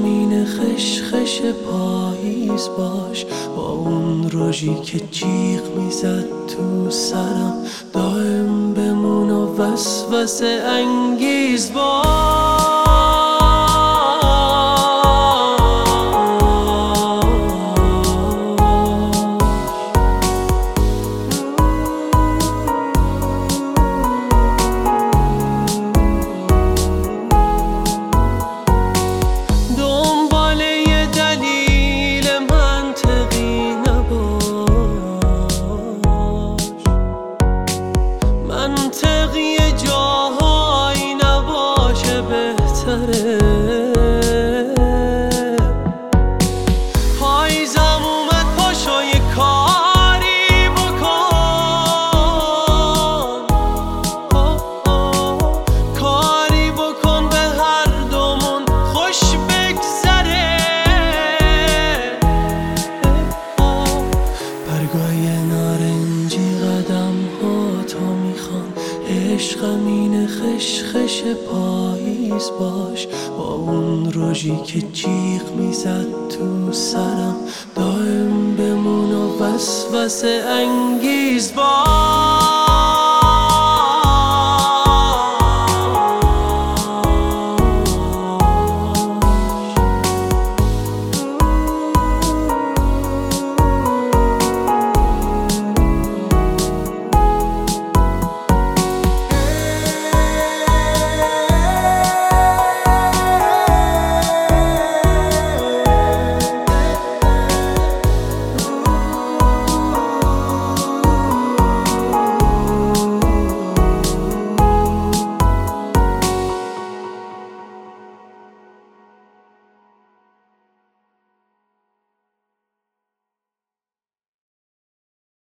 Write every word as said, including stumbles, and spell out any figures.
عشقمین خش خش پاییز باش، با اون روژی که جیغ میزد تو سرم، دائم بمون و وسوسه انگیز باش. منطقی جاهایی نباشه بهتره، پاییزم اومد پاشو یه کاری بکن، آه آه. کاری بکن به هر دومون خوش بگذره، برگای نارنجی قدم ها تا میخوان، عشقمین خش خش پاییز باش، با اون روژی که جیغ میزد تو سرم، دائم بمون و وسوسه انگیز باش.